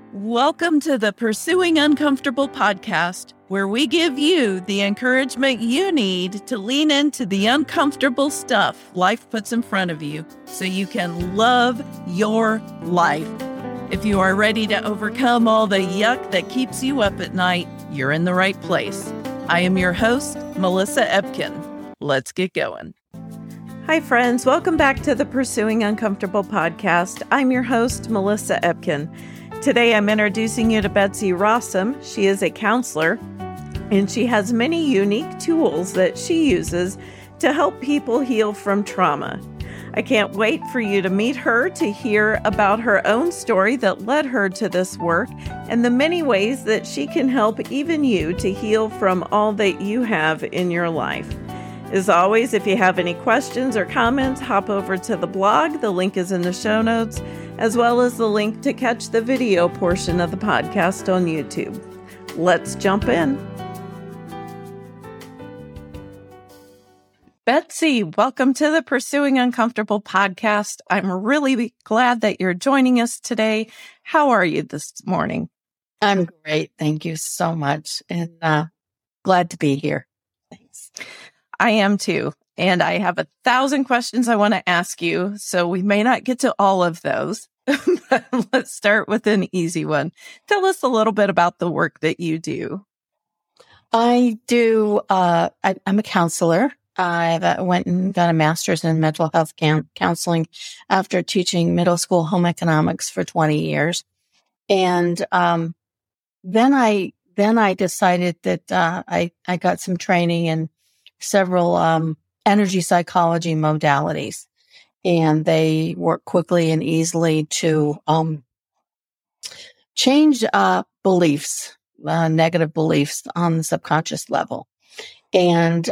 Welcome to the Pursuing Uncomfortable podcast, where we give you the encouragement you need to lean into the uncomfortable stuff life puts in front of you so you can love your life. If you are ready to overcome all the yuck that keeps you up at night, you're in the right place. I am your host, Melissa Epkin. Let's get going. Hi, friends. Welcome back to the Pursuing Uncomfortable podcast. I'm your host, Melissa Epkin. Today, I'm introducing you to Betsy Rossum. She is a counselor, and she has many unique tools that she uses to help people heal from trauma. I can't wait for you to meet her to hear about her own story that led her to this work and the many ways that she can help even you to heal from all that you have in your life. As always, if you have any questions or comments, hop over to the blog. The link is in the show notes, as well as the link to catch the video portion of the podcast on YouTube. Let's jump in. Betsy, welcome to the Pursuing Uncomfortable podcast. I'm really glad that you're joining us today. How are you this morning? I'm great. Thank you so much. And glad to be here. Thanks. I am too. And I have 1,000 questions I want to ask you, so we may not get to all of those. But let's start with an easy one. Tell us a little bit about the work that you do. I'm a counselor. I went and got a master's in mental health counseling after teaching middle school home economics for 20 years. And then I decided that I got some training in several energy psychology modalities, and they work quickly and easily to change beliefs, negative beliefs on the subconscious level. And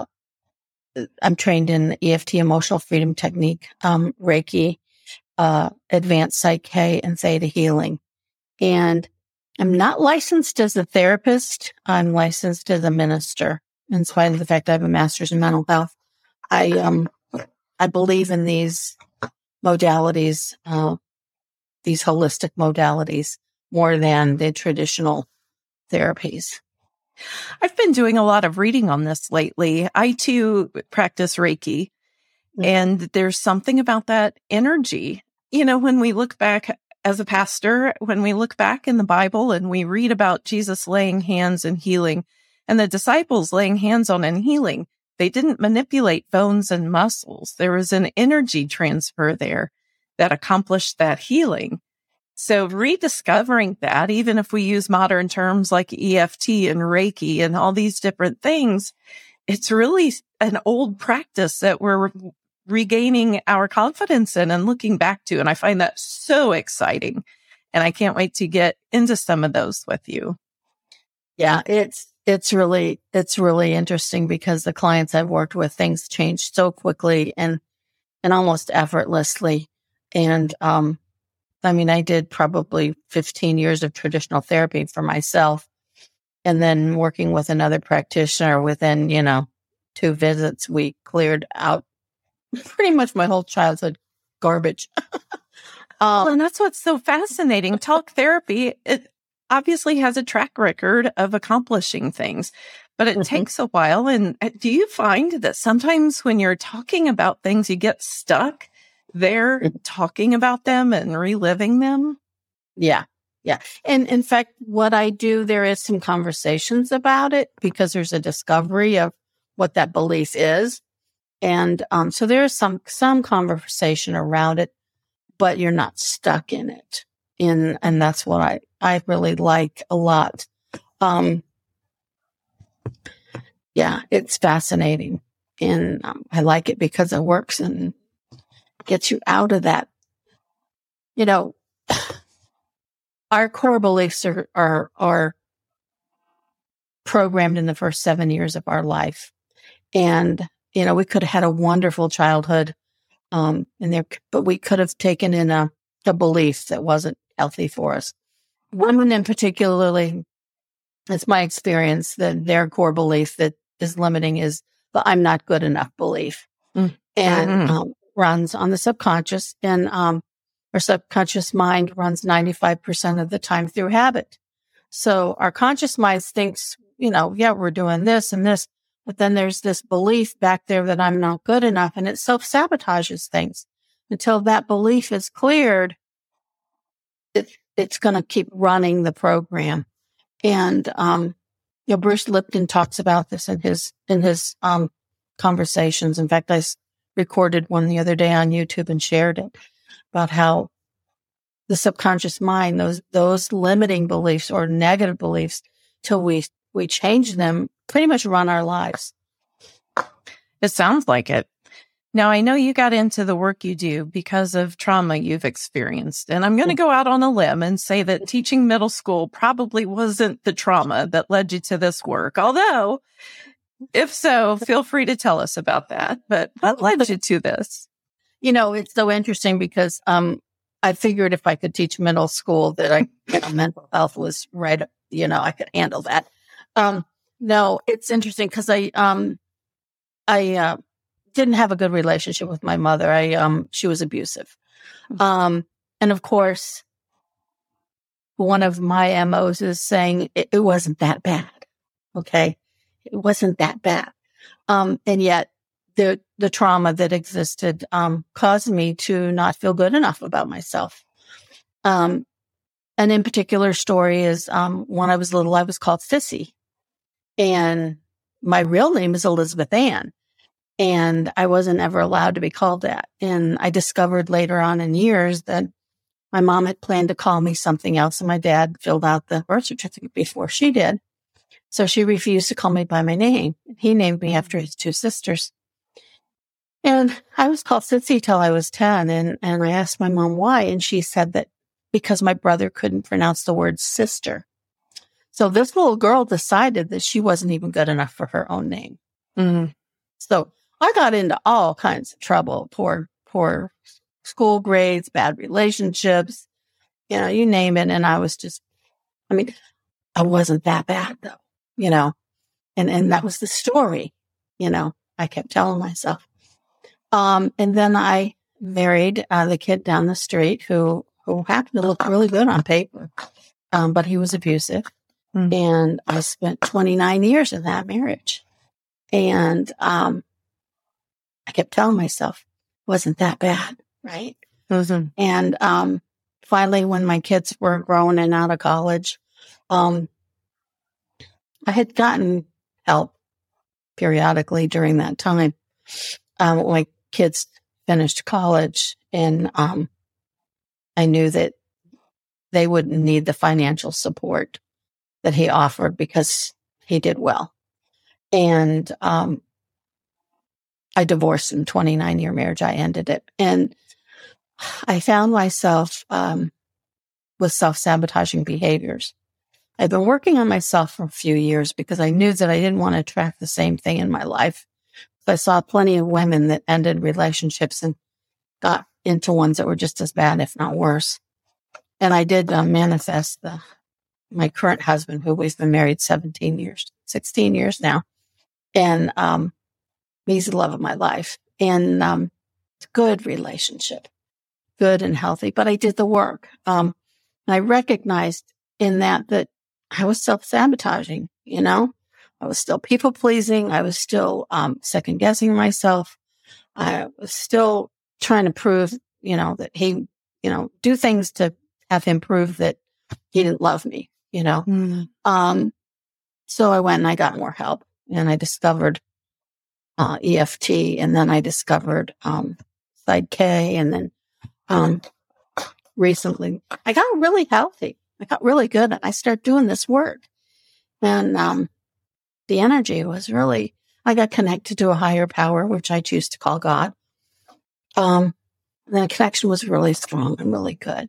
I'm trained in EFT, emotional freedom technique, Reiki, advanced Psych-K, and Theta healing. And I'm not licensed as a therapist. I'm licensed as a minister. In spite of the fact I have a master's in mental health, I believe in these modalities, these holistic modalities, more than the traditional therapies. I've been doing a lot of reading on this lately. I too practice Reiki, and there's something about that energy. You know, when we look back as a pastor, when we look back in the Bible and we read about Jesus laying hands and healing, and the disciples laying hands on and healing, they didn't manipulate bones and muscles. There was an energy transfer there that accomplished that healing. So rediscovering that, even if we use modern terms like EFT and Reiki and all these different things, it's really an old practice that we're regaining our confidence in and looking back to. And I find that so exciting. And I can't wait to get into some of those with you. Yeah, it's really interesting because the clients I've worked with, things change so quickly and almost effortlessly. And, I did probably 15 years of traditional therapy for myself, and then working with another practitioner within, 2 visits, we cleared out pretty much my whole childhood garbage. And that's what's so fascinating. Talk therapy, it obviously has a track record of accomplishing things, but it takes a while. And do you find that sometimes when you're talking about things, you get stuck there talking about them and reliving them? Yeah. And in fact, what I do, there is some conversations about it because there's a discovery of what that belief is. And so there is some conversation around it, but you're not stuck in it. And that's what I really like a lot. Yeah, it's fascinating. And I like it because it works and gets you out of that. Our core beliefs are programmed in the first 7 years of our life. And, we could have had a wonderful childhood, but we could have taken in a belief that wasn't healthy for us. Women in particularly, it's my experience that their core belief that is limiting is the I'm not good enough belief. And runs on the subconscious. And Our subconscious mind runs 95% of the time through habit. So our conscious mind thinks, yeah, we're doing this and this, but then there's this belief back there that I'm not good enough, and it self-sabotages things. Until that belief is cleared, it's going to keep running the program. And, Bruce Lipton talks about this in his conversations. In fact, I recorded one the other day on YouTube and shared it about how the subconscious mind, those limiting beliefs or negative beliefs, till we change them, pretty much run our lives. It sounds like it. Now, I know you got into the work you do because of trauma you've experienced, and I'm going to go out on a limb and say that teaching middle school probably wasn't the trauma that led you to this work. Although, if so, feel free to tell us about that. But what led you to this? It's so interesting because I figured if I could teach middle school that mental health was right. I could handle that. No, it's interesting because I didn't have a good relationship with my mother. She was abusive. And of course, one of my MOs is saying it wasn't that bad. Okay. It wasn't that bad. And yet the trauma that existed, caused me to not feel good enough about myself. And in particular story is, when I was little, I was called Sissy, and my real name is Elizabeth Ann. And I wasn't ever allowed to be called that. And I discovered later on in years that my mom had planned to call me something else, and my dad filled out the birth certificate before she did. So she refused to call me by my name. He named me after his two sisters. And I was called Sissy till I was 10. And I asked my mom why. And she said that because my brother couldn't pronounce the word sister. So this little girl decided that she wasn't even good enough for her own name. Mm-hmm. So I got into all kinds of trouble, poor school grades, bad relationships, you name it. And I was I wasn't that bad though, and that was the story, I kept telling myself. And then I married the kid down the street who happened to look really good on paper, but he was abusive. Mm-hmm. And I spent 29 years in that marriage. And I kept telling myself, it wasn't that bad, right? Mm-hmm. And finally, when my kids were grown and out of college, I had gotten help periodically during that time. My kids finished college, and I knew that they wouldn't need the financial support that he offered because he did well. And I divorced him, 29-year marriage. I ended it. And I found myself with self-sabotaging behaviors. I've been working on myself for a few years because I knew that I didn't want to attract the same thing in my life. So I saw plenty of women that ended relationships and got into ones that were just as bad, if not worse. And I did manifest my current husband, who we've been married 16 years now. And he's the love of my life. And it's a good relationship, good and healthy. But I did the work. And I recognized in that I was self-sabotaging, I was still people-pleasing. I was still second-guessing myself. I was still trying to prove, that he, do things to have him prove that he didn't love me, Mm-hmm. So I went and I got more help, and I discovered EFT, and then I discovered Side K, and then recently I got really healthy. I got really good, and I started doing this work. And the energy was really, I got connected to a higher power, which I choose to call God. The connection was really strong and really good.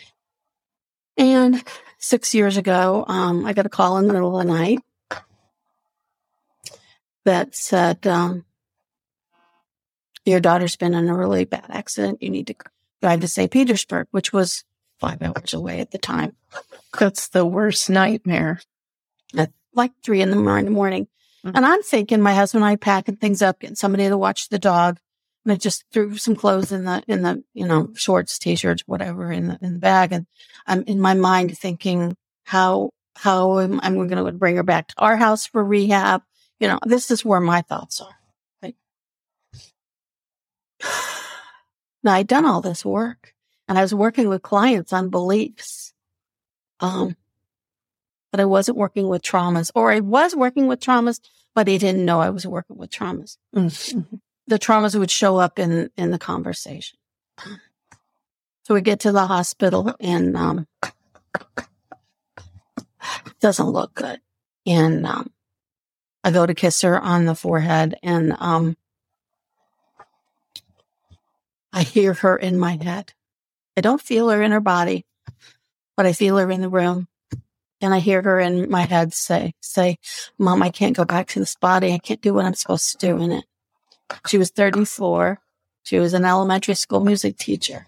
And 6 years ago, I got a call in the middle of the night that said, your daughter's been in a really bad accident. You need to drive to St. Petersburg, which was 5 hours away at the time. That's the worst nightmare. At like 3 in the morning. Mm-hmm. And I'm thinking my husband and I packing things up, getting somebody to watch the dog. And I just threw some clothes in the shorts, t-shirts, whatever in the bag. And I'm in my mind thinking how am I going to bring her back to our house for rehab? This is where my thoughts are. Like, now I'd done all this work and I was working with clients on beliefs. But I wasn't working with traumas, or I was working with traumas, but he didn't know I was working with traumas. Mm-hmm. The traumas would show up in the conversation. So we get to the hospital and it doesn't look good. And I go to kiss her on the forehead and I hear her in my head. I don't feel her in her body, but I feel her in the room. And I hear her in my head say, Mom, I can't go back to this body. I can't do what I'm supposed to do in it. She was 34. She was an elementary school music teacher.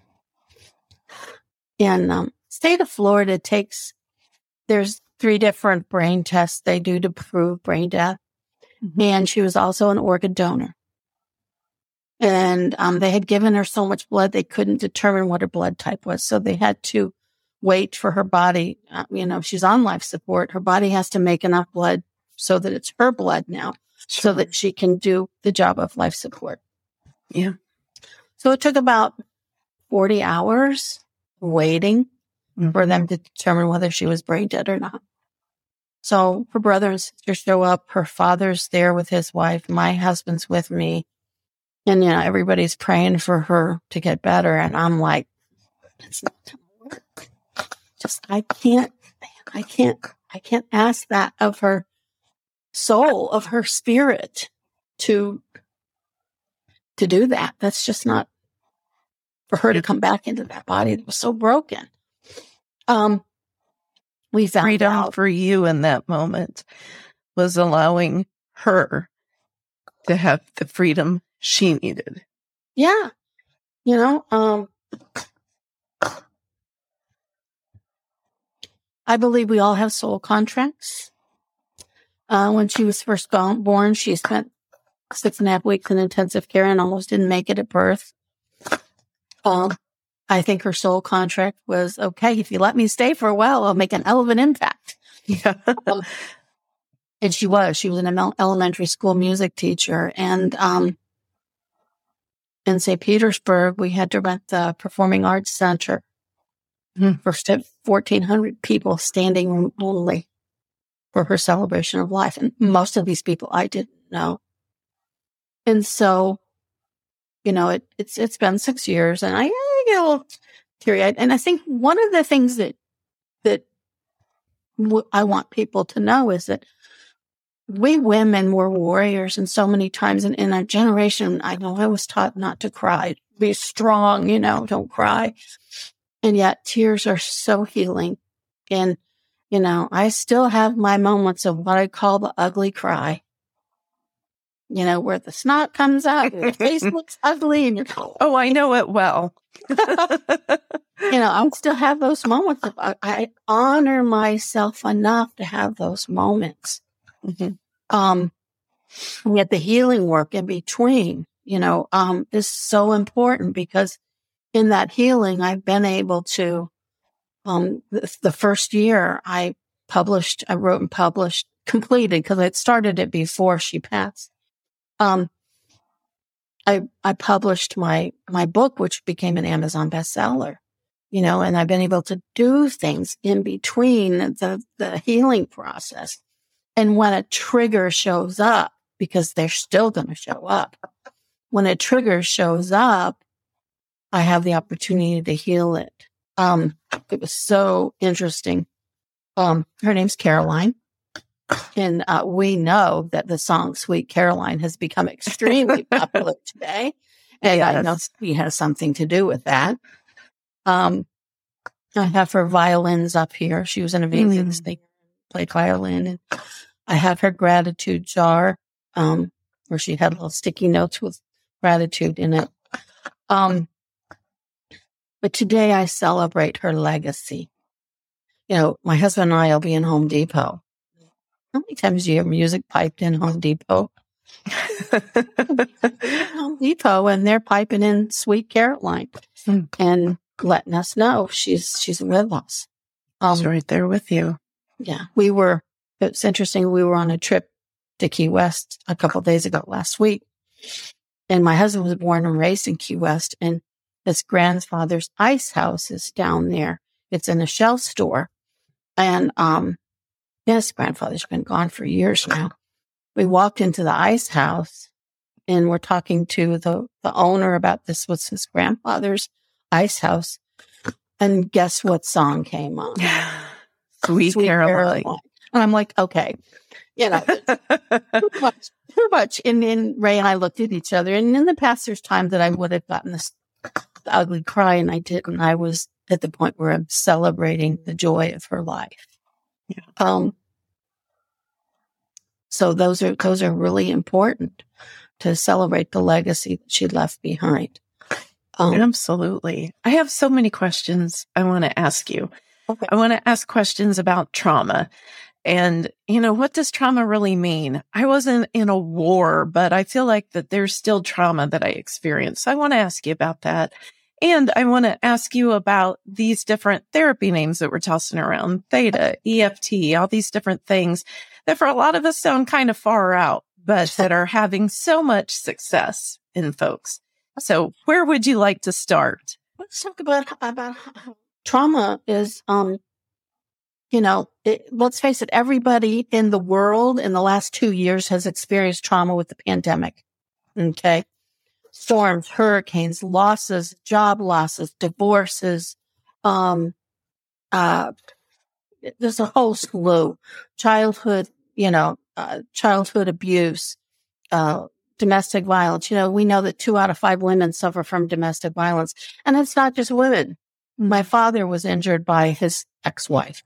And state of Florida there's 3 different brain tests they do to prove brain death. Mm-hmm. And she was also an organ donor. And they had given her so much blood, they couldn't determine what her blood type was. So they had to wait for her body. She's on life support. Her body has to make enough blood so that it's her blood now. Sure. So that she can do the job of life support. Yeah. So it took about 40 hours waiting for them to determine whether she was brain dead or not. So her brother and sister show up. Her father's there with his wife. My husband's with me. And, everybody's praying for her to get better. And I'm like, it's not going to work. I can't ask that of her soul, of her spirit to do that. That's just not for her to come back into that body that was so broken. We found freedom out for you in that moment was allowing her to have the freedom she needed. Yeah. I believe we all have soul contracts. When she was first born, she spent 6.5 weeks in intensive care and almost didn't make it at birth. I think her soul contract was, okay, if you let me stay for a while, I'll make an hell of an impact. Yeah. And she was an elementary school music teacher. And in St. Petersburg, we had to rent the Performing Arts Center for 1,400 people, standing room only, for her celebration of life. And most of these people I didn't know. And so, it's been 6 years and I get a little teary-eyed. And I think one of the things that I want people to know is that we women were warriors, and so many times in our generation, I know I was taught not to cry, be strong, don't cry. And yet tears are so healing. And, I still have my moments of what I call the ugly cry. Where the snot comes out, your face looks ugly, and you're oh, I know it well. I still have those moments. I honor myself enough to have those moments. Mm-hmm. And yet the healing work in between, is so important, because in that healing, I've been able to, the first year I wrote and published, completed, because I started it before she passed. I published my book, which became an Amazon bestseller, and I've been able to do things in between the healing process. And when a trigger shows up, because they're still going to show up, when a trigger shows up, I have the opportunity to heal it. It was so interesting. Her name's Caroline. And we know that the song Sweet Caroline has become extremely popular today. And yes. I know she has something to do with that. I have her violins up here. She was an amazing singer, played violin. And I have her gratitude jar, where she had little sticky notes with gratitude in it. But today I celebrate her legacy. My husband and I will be in Home Depot. How many times do you hear music piped in Home Depot? Home Depot, and they're piping in Sweet Caroline and letting us know she's with us. She's right there with you. Yeah, it's interesting. We were on a trip to Key West a couple of days ago last week, and my husband was born and raised in Key West, and his grandfather's ice house is down there. It's in a shell store, and his grandfather's been gone for years now. We walked into the ice house, and we're talking to the owner about this was his grandfather's ice house, and guess what song came on? Sweet Caroline. And I'm like, okay, too much. And Ray and I looked at each other. And in the past, there's times that I would have gotten the ugly cry, and I didn't. I was at the point where I'm celebrating the joy of her life. Yeah. So those are really important to celebrate the legacy that she left behind. Absolutely. I have so many questions I want to ask you. Okay. I want to ask questions about trauma. And, what does trauma really mean? I wasn't in a war, but I feel like that there's still trauma that I experienced. So I want to ask you about that. And I want to ask you about these different therapy names that we're tossing around, theta, EFT, all these different things that for a lot of us sound kind of far out, but that are having so much success in folks. So where would you like to start? Let's talk about trauma is, let's face it, everybody in the world in the last 2 years has experienced trauma with the pandemic. Okay. Storms, hurricanes, losses, job losses, divorces. There's a whole slew. Childhood abuse, domestic violence. We know that 2 out of 5 women suffer from domestic violence. And it's not just women. My father was injured by his ex-wife,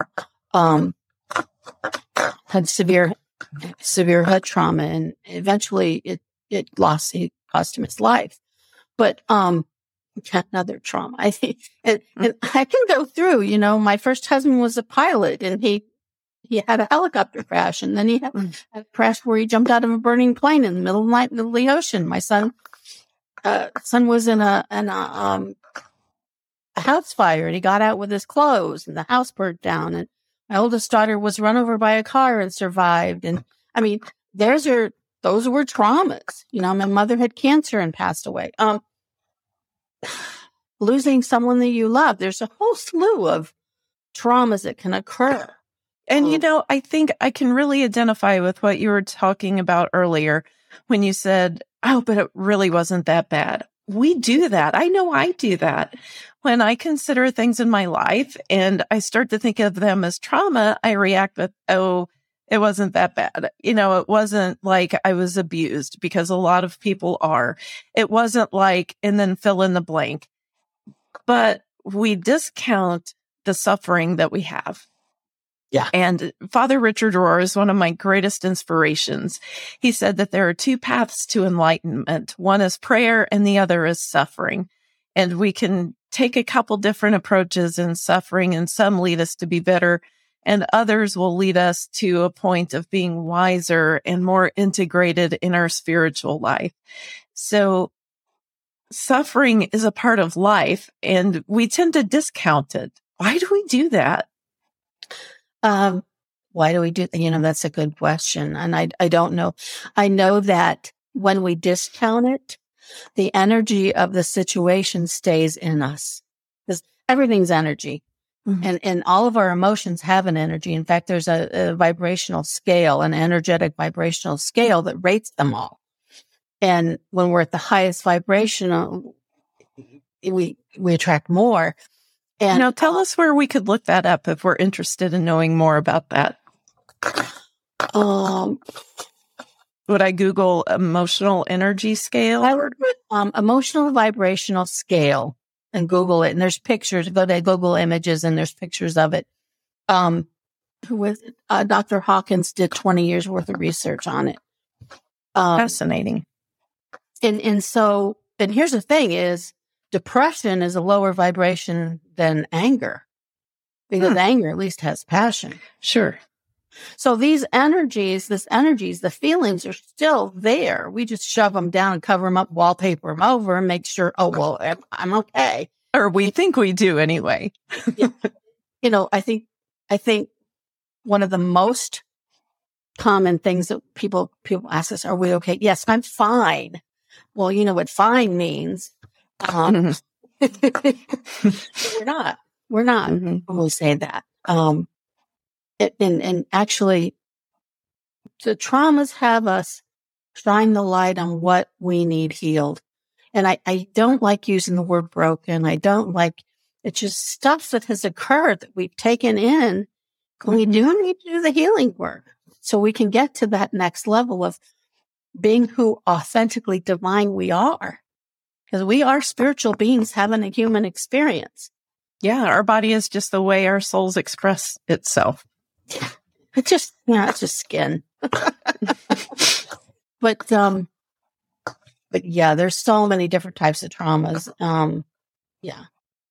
had severe head trauma, and eventually it cost him his life. But, another trauma. I think, and I can go through, my first husband was a pilot, and he had a helicopter crash, and then he had a crash where he jumped out of a burning plane in the middle of the night in the ocean. My son was in a house fire, and he got out with his clothes, and the house burnt down, and my oldest daughter was run over by a car and survived. And I mean, those were traumas. My mother had cancer and passed away. Losing someone that you love. There's a whole slew of traumas that can occur. And, I think I can really identify with what you were talking about earlier when you said, oh, but it really wasn't that bad. We do that. I know I do that. When I consider things in my life and I start to think of them as trauma, I react with, oh, it wasn't that bad. It wasn't like I was abused, because a lot of people are. It wasn't like, and then fill in the blank. But we discount the suffering that we have. Yeah. And Father Richard Rohr is one of my greatest inspirations. He said that there are 2 paths to enlightenment. One is prayer and the other is suffering. And we can take a couple different approaches in suffering, and some lead us to be better, and others will lead us to a point of being wiser and more integrated in our spiritual life. So suffering is a part of life, and we tend to discount it. Why do we do that? Why do we do that? That's a good question. And I don't know. I know that when we discount it, the energy of the situation stays in us, because everything's energy. Mm-hmm. And all of our emotions have an energy. In fact, there's a vibrational scale, an energetic vibrational scale that rates them all. And when we're at the highest vibrational, we attract more. And tell us where we could look that up if we're interested in knowing more about that. Would I Google emotional energy scale? I would put emotional vibrational scale and Google it. And there's pictures. Go to Google Images and there's pictures of it. Dr. Hawkins did 20 years worth of research on it. Fascinating. And here's the thing is, depression is a lower vibration than anger, because anger at least has passion. Sure. So these energies, the feelings are still there. We just shove them down and cover them up, wallpaper them over, and make sure, oh, well, I'm okay. Or we think we do anyway. Yeah. I think one of the most common things that people ask us, are we okay? Yes, I'm fine. Well, you know what fine means. We're not when we say that. And actually, the traumas have us shine the light on what we need healed. And I don't like using the word broken. I don't like, it's just stuff that has occurred that we've taken in. We do need to do the healing work so we can get to that next level of being who authentically divine we are. Because we are spiritual beings having a human experience. Yeah, our body is just the way our souls express itself. It's just skin. But yeah, there's so many different types of traumas. Yeah.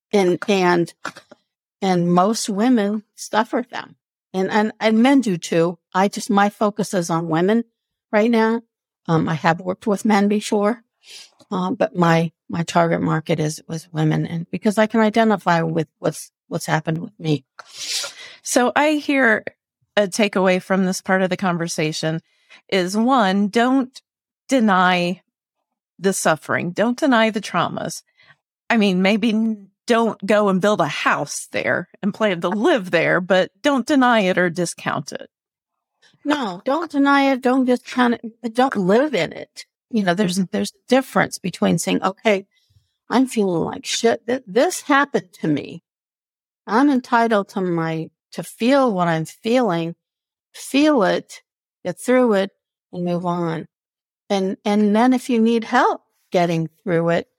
And most women suffer them. And men do too. My focus is on women right now. I have worked with men before. But my target market was women, and because I can identify with what's happened with me. So I hear a takeaway from this part of the conversation is, one, don't deny the suffering. Don't deny the traumas. I mean, maybe don't go and build a house there and plan to live there, but don't deny it or discount it. No, don't deny it. Don't discount it. Don't live in it. There's a difference between saying, okay, I'm feeling like shit. This happened to me. I'm entitled to feel what I'm feeling, feel it, get through it, and move on. And then if you need help getting through it,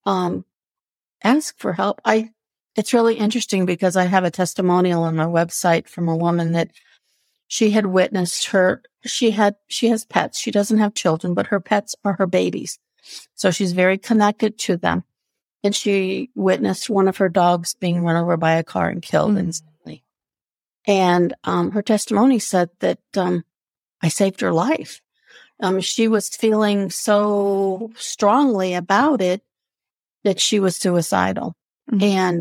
ask for help. It's really interesting because I have a testimonial on my website from a woman that she had witnessed she has pets. She doesn't have children, but her pets are her babies. So she's very connected to them. And she witnessed one of her dogs being run over by a car and killed instantly. And her testimony said that I saved her life. She was feeling so strongly about it that she was suicidal. And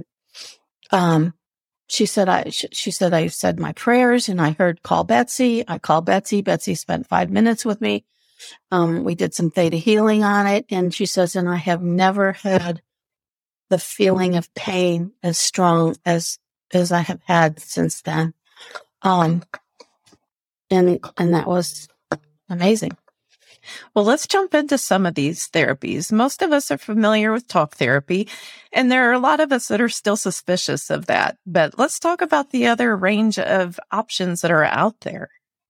she said I said my prayers and I heard call Betsy. I called Betsy. Betsy spent 5 minutes with me. We did some theta healing on it. And she says, and I have never had the feeling of pain as strong as I have had since then. And that was amazing. Well, let's jump into some of these therapies. Most of us are familiar with talk therapy, and there are a lot of us that are still suspicious of that. But let's talk about the other range of options that are out there.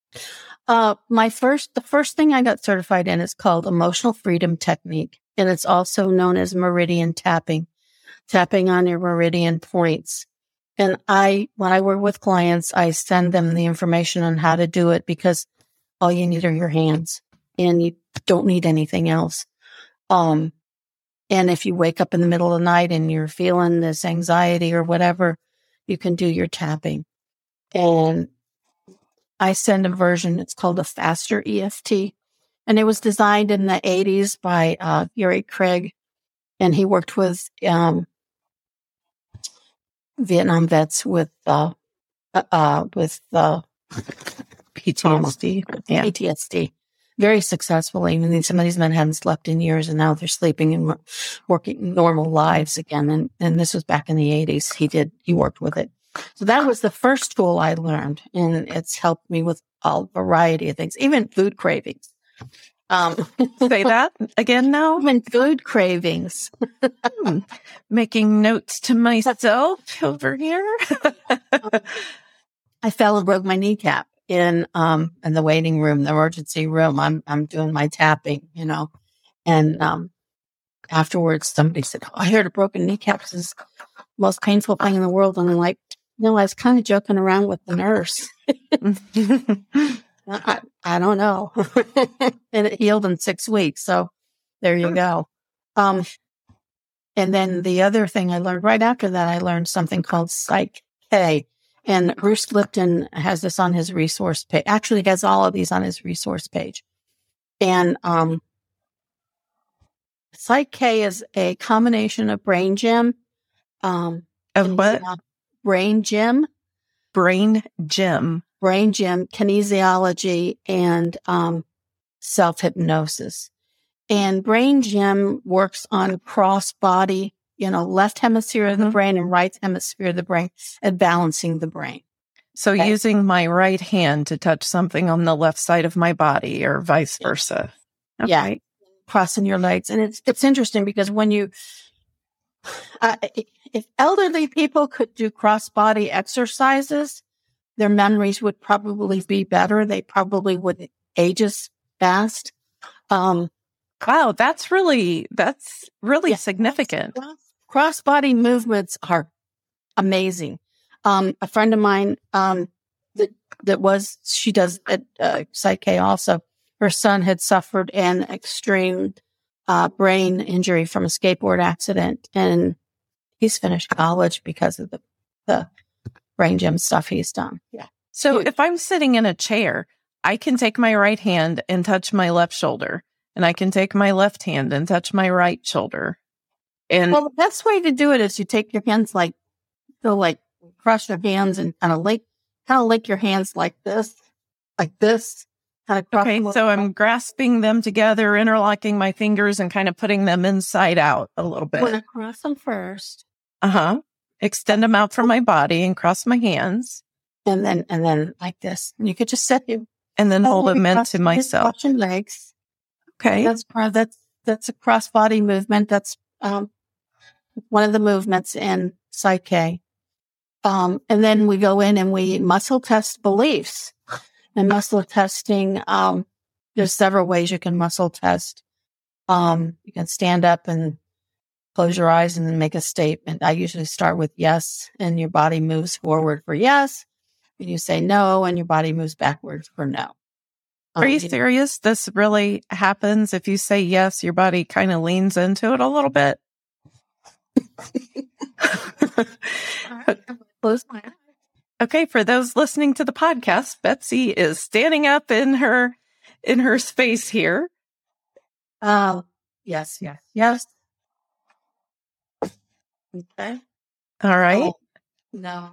The first thing I got certified in is called Emotional Freedom Technique, and it's also known as meridian tapping on your meridian points. And when I work with clients, I send them the information on how to do it because all you need are your hands. And you don't need anything else. And if you wake up in the middle of the night and you're feeling this anxiety or whatever, you can do your tapping. And I send a version, it's called a faster EFT. And it was designed in the 80s by Gary Craig. And he worked with Vietnam vets with PTSD. Yeah. PTSD. Very successfully. I mean, some of these men hadn't slept in years and now they're sleeping and working normal lives again. And this was back in the 80s. He worked with it. So that was the first tool I learned. And it's helped me with a variety of things, even food cravings. Say that again now? Even food cravings. Making notes to myself over here. I fell and broke my kneecap in the waiting room, the emergency room. I'm doing my tapping, and afterwards somebody said, "Oh, I heard a broken kneecap is the most painful thing in the world." And I'm like, I was kind of joking around with the nurse. I don't know. And it healed in 6 weeks. So there you go. And then the other thing I learned right after that, I learned something called Psych K. And Bruce Lipton has this on his resource page. Actually, he has all of these on his resource page. And Psych K is a combination of brain gym. Of what? Brain gym. Brain gym. Brain gym, kinesiology, and self-hypnosis. And brain gym works on cross-body, left hemisphere of the brain and right hemisphere of the brain, and balancing the brain. So using my right hand to touch something on the left side of my body or vice versa. Okay. Yeah. Crossing your legs. And it's interesting because when you, if elderly people could do cross-body exercises, their memories would probably be better. They probably wouldn't age as fast. Wow, that's really significant. Cross-body movements are amazing. A friend of mine, she does Psych K also. Her son had suffered an extreme brain injury from a skateboard accident, and he's finished college because of the brain gym stuff he's done. Yeah. So if I'm sitting in a chair, I can take my right hand and touch my left shoulder, and I can take my left hand and touch my right shoulder. And the best way to do it is you take your hands cross your hands and kind of lick your hands like this. Okay, so I'm grasping them together, interlocking my fingers, and kind of putting them inside out a little bit. I'm going to cross them first. Extend them out from my body and cross my hands. And then like this. And you could just set them. And then hold them into myself. Watch your legs. Okay. That's a cross-body movement. That's one of the movements in Psych K. And then we go in and we muscle test beliefs. And muscle testing, there's several ways you can muscle test. You can stand up and close your eyes and then make a statement. I usually start with yes, and your body moves forward for yes. And you say no, and your body moves backwards for no. Are you serious? This really happens? If you say yes, your body kind of leans into it a little bit? Close my eyes. Okay, for those listening to the podcast, Betsy is standing up in her space here. Yes. Okay. All right. Oh, no.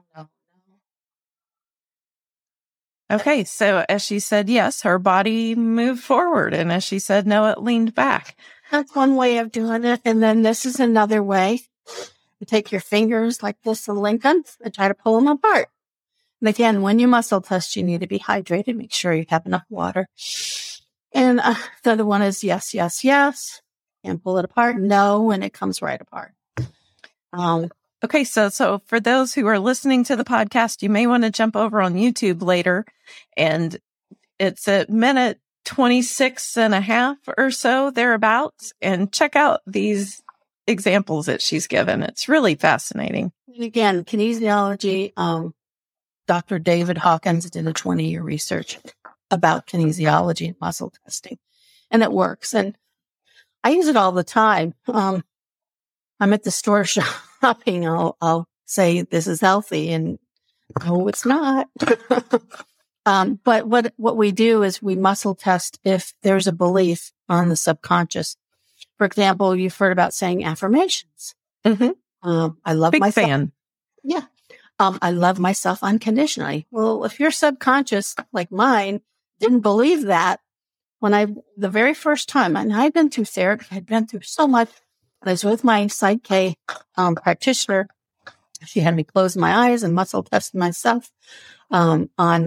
Okay, so as she said yes, her body moved forward, and as she said no, it leaned back. That's one way of doing it, and then this is another way. You take your fingers like this and link them and try to pull them apart. And again, when you muscle test, you need to be hydrated. Make sure you have enough water. And the other one is yes. And pull it apart. No, and it comes right apart. Okay, so for those who are listening to the podcast, you may want to jump over on YouTube later. And it's at minute 26 and a half or so, thereabouts. And check out these examples that she's given. It's really fascinating. And again, kinesiology, Dr. David Hawkins did a 20-year research about kinesiology and muscle testing, and it works. And I use it all the time. I'm at the store shopping. I'll say this is healthy, and no, it's not. But what we do is we muscle test if there's a belief on the subconscious. For example, you've heard about saying affirmations. Mm-hmm. I love Big myself. fan. Yeah. I love myself unconditionally. Well, if your subconscious, like mine, didn't believe that, the very first time, and I'd been through therapy, I'd been through so much. I was with my Psych K practitioner. She had me close my eyes and muscle test myself on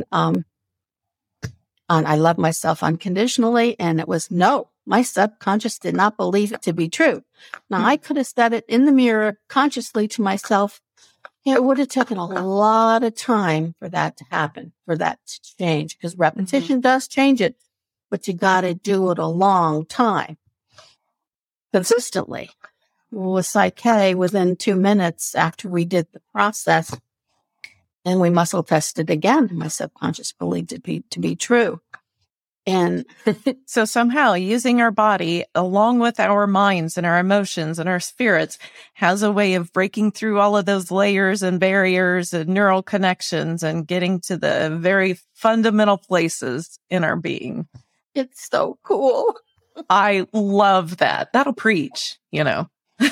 I love myself unconditionally, and it was no. My subconscious did not believe it to be true. Now, I could have said it in the mirror consciously to myself. It would have taken a lot of time for that to happen, for that to change, because repetition does change it, but you got to do it a long time, consistently. With Psych K, within 2 minutes after we did the process, and we muscle tested again, my subconscious believed it to be true. And so somehow using our body along with our minds and our emotions and our spirits has a way of breaking through all of those layers and barriers and neural connections and getting to the very fundamental places in our being. it's so cool. I love that. That'll preach, And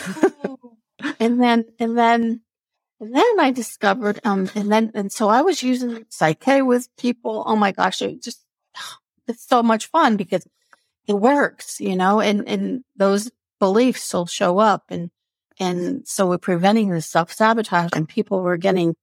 then I discovered, and so I was using Psyche with people. Oh my gosh, it's so much fun because it works, and those beliefs will show up. And so we're preventing the self-sabotage, and people were getting,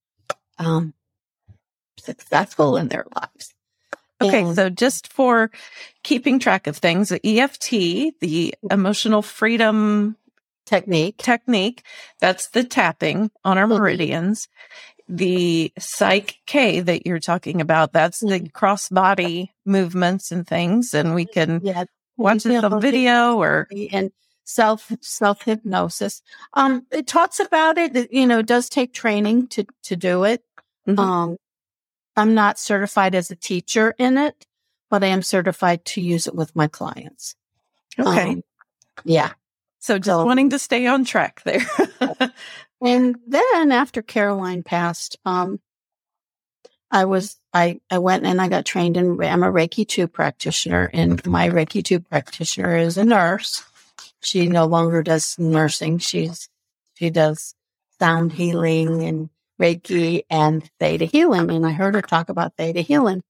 successful in their lives. Okay. So just for keeping track of things, the EFT, the emotional freedom technique, that's the tapping on our meridians. The Psyche that you're talking about, that's the cross-body movements and things. And we can watch this on video or... And self-hypnosis. It talks about it, it does take training to do it. Mm-hmm. I'm not certified as a teacher in it, but I am certified to use it with my clients. Okay. Yeah. So just wanting to stay on track there. And then after Caroline passed, I went and I got trained I'm a Reiki 2 practitioner, and my Reiki 2 practitioner is a nurse. She no longer does nursing. She does sound healing and Reiki and Theta healing. And I heard her talk about Theta healing.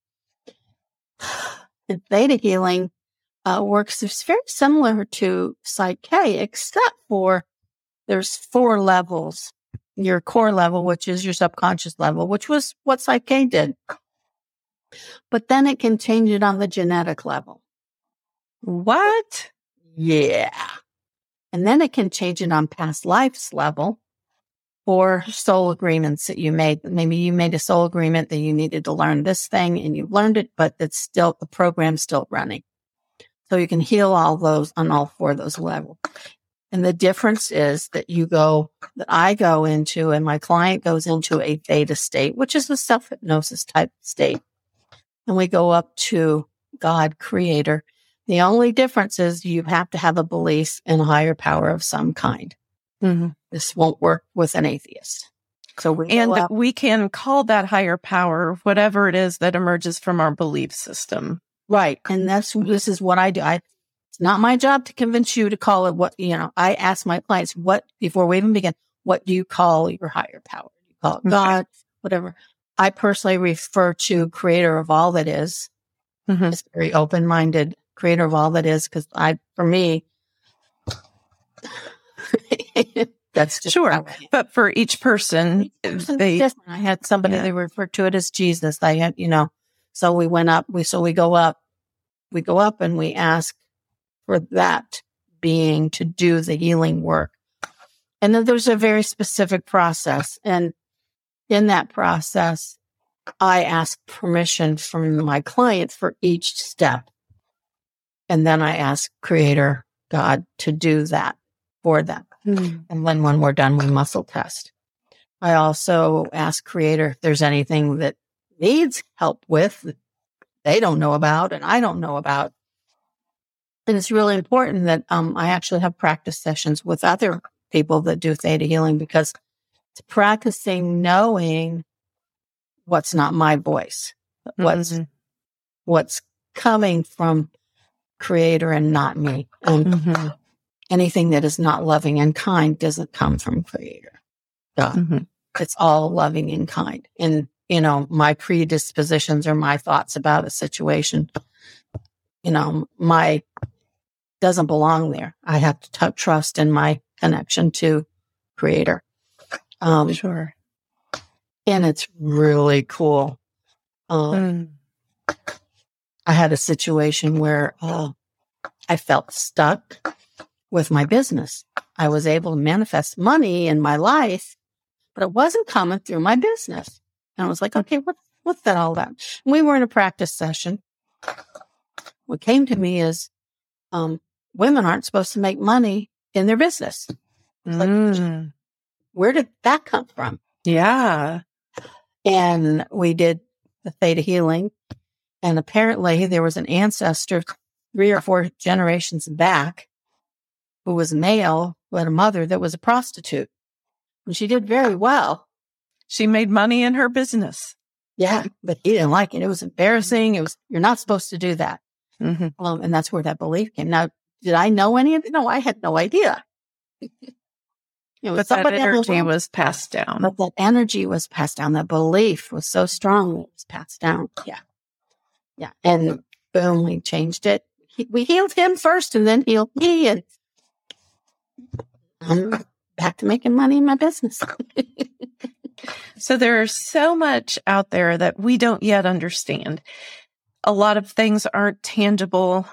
And Theta healing works, it's very similar to Psyche, except for there's 4 levels. Your core level, which is your subconscious level, which was what Psyche did. But then it can change it on the genetic level. What? Yeah. And then it can change it on past lives level or soul agreements that you made. Maybe you made a soul agreement that you needed to learn this thing and you learned it, but it's still, the program's still running. So you can heal all those on all 4 of those levels. And the difference is that I go into and my client goes into a theta state, which is a self-hypnosis type state. And we go up to God, creator. The only difference is you have to have a belief in a higher power of some kind. Mm-hmm. This won't work with an atheist. So we can call that higher power whatever it is that emerges from our belief system. Right. And this is what I do. It's not my job to convince you to call it what, I ask my clients, before we even begin, what do you call your higher power? Do you call it God, whatever. I personally refer to creator of all that is. Mm-hmm. It's very open-minded, creator of all that is, because for me, that's just sure. But for each person, different. I had somebody, they referred to it as Jesus. I had, so we went up, we go up and we ask for that being to do the healing work. And then there's a very specific process. And in that process, I ask permission from my client for each step. And then I ask Creator, God, to do that for them. Mm. And then when we're done, we muscle test. I also ask Creator if there's anything that needs help with that they don't know about and I don't know about. And it's really important that I actually have practice sessions with other people that do theta healing, because it's practicing knowing what's not my voice, what's coming from Creator and not me. And anything that is not loving and kind doesn't come from Creator. God. It's all loving and kind. And, my predispositions or my thoughts about a situation, doesn't belong there. I have to trust in my connection to Creator. Sure. And it's really cool. I had a situation where I felt stuck with my business. I was able to manifest money in my life, but it wasn't coming through my business. And I was like, okay, what's that all about? And we were in a practice session. What came to me is, women aren't supposed to make money in their business. Like, where did that come from? Yeah. And we did the theta healing. And apparently there was an ancestor 3 or 4 generations back who was male, who had a mother that was a prostitute. And she did very well. She made money in her business. Yeah, but he didn't like it. It was embarrassing. You're not supposed to do that. Mm-hmm. And that's where that belief came. Now, did I know any of it? No, I had no idea. But that energy was passed down. But that energy was passed down. That belief was so strong that it was passed down. Yeah. Yeah. And boom, we changed it. We healed him first and then healed me. And I'm back to making money in my business. So there's so much out there that we don't yet understand. A lot of things aren't tangible,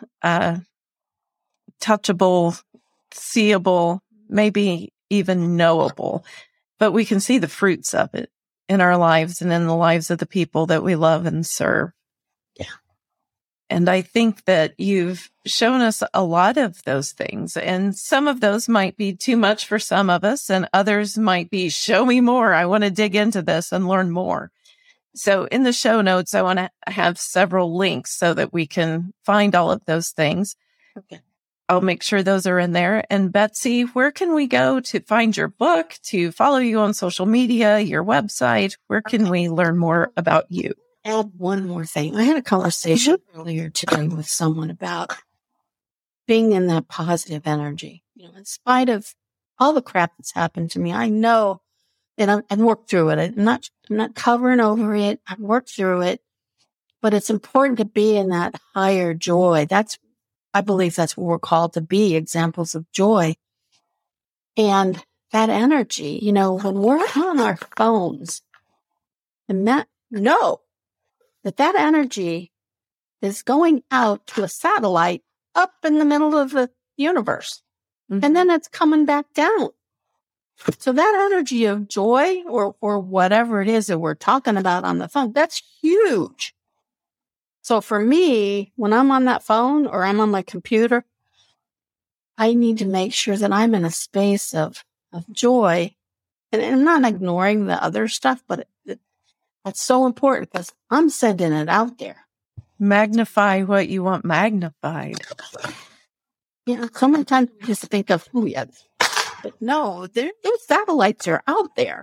touchable, seeable, maybe even knowable, but we can see the fruits of it in our lives and in the lives of the people that we love and serve. Yeah. And I think that you've shown us a lot of those things, and some of those might be too much for some of us, and others might be, show me more. I want to dig into this and learn more. So in the show notes, I want to have several links so that we can find all of those things. Okay. I'll make sure those are in there. And Betsy, where can we go to find your book, to follow you on social media, your website? Where can we learn more about you? Add one more thing. I had a conversation earlier today with someone about being in that positive energy. In spite of all the crap that's happened to me, I know that I've worked through it. I'm not covering over it. I've worked through it, but it's important to be in that higher joy. I believe that's what we're called to be, examples of joy. And that energy, when we're on our phones, and know that energy is going out to a satellite up in the middle of the universe. Mm-hmm. And then it's coming back down. So that energy of joy or whatever it is that we're talking about on the phone, that's huge. So for me, when I'm on that phone or I'm on my computer, I need to make sure that I'm in a space of joy. And I'm not ignoring the other stuff, but that's so important because I'm sending it out there. Magnify what you want magnified. So many times we just think of, but no, those satellites are out there.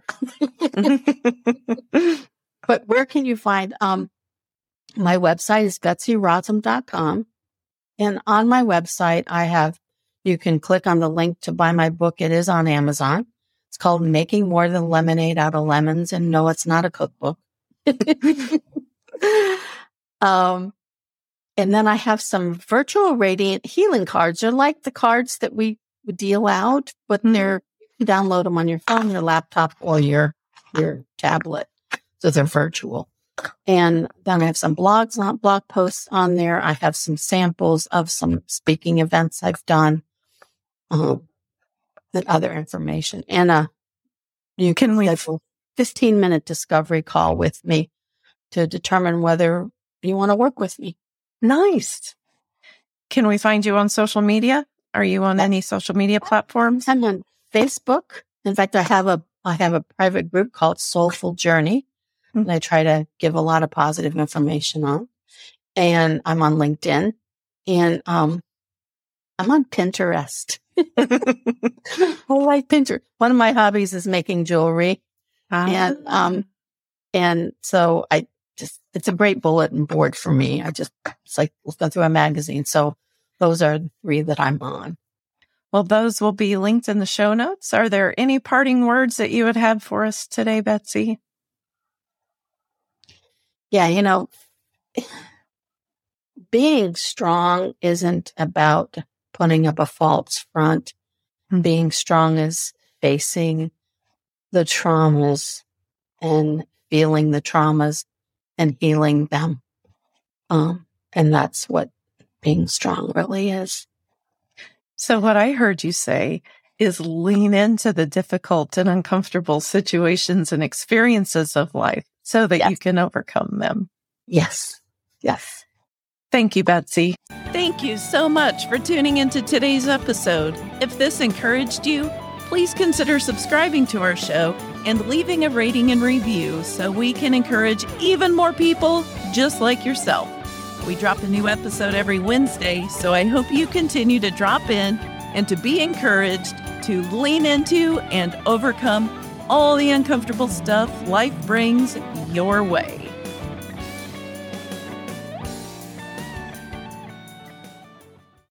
But where can you find, my website is betsyrotham.com. And on my website, you can click on the link to buy my book. It is on Amazon. It's called Making More Than Lemonade Out of Lemons. And no, it's not a cookbook. And then I have some virtual radiant healing cards. They're like the cards that we would deal out, but you can download them on your phone, your laptop, or your tablet. So they're virtual. And then I have some blog posts on there. I have some samples of some speaking events I've done, and other information. And you can schedule a 15-minute discovery call with me to determine whether you want to work with me. Nice. Can we find you on social media? Are you on any social media platforms? I'm on Facebook. In fact, I have a private group called Soulful Journey. And I try to give a lot of positive information on. And I'm on LinkedIn. And I'm on Pinterest. I like Pinterest. One of my hobbies is making jewelry. And so it's a great bulletin board for me. It's like looking through a magazine. So those are the 3 that I'm on. Well, those will be linked in the show notes. Are there any parting words that you would have for us today, Betsy? Yeah, being strong isn't about putting up a false front. Mm-hmm. Being strong is facing the traumas and feeling the traumas and healing them. And that's what being strong really is. So what I heard you say is lean into the difficult and uncomfortable situations and experiences of life so that you can overcome them. Yes. Yes. Thank you, Betsy. Thank you so much for tuning into today's episode. If this encouraged you, please consider subscribing to our show and leaving a rating and review so we can encourage even more people just like yourself. We drop a new episode every Wednesday, so I hope you continue to drop in and to be encouraged to lean into and overcome all the uncomfortable stuff life brings your way.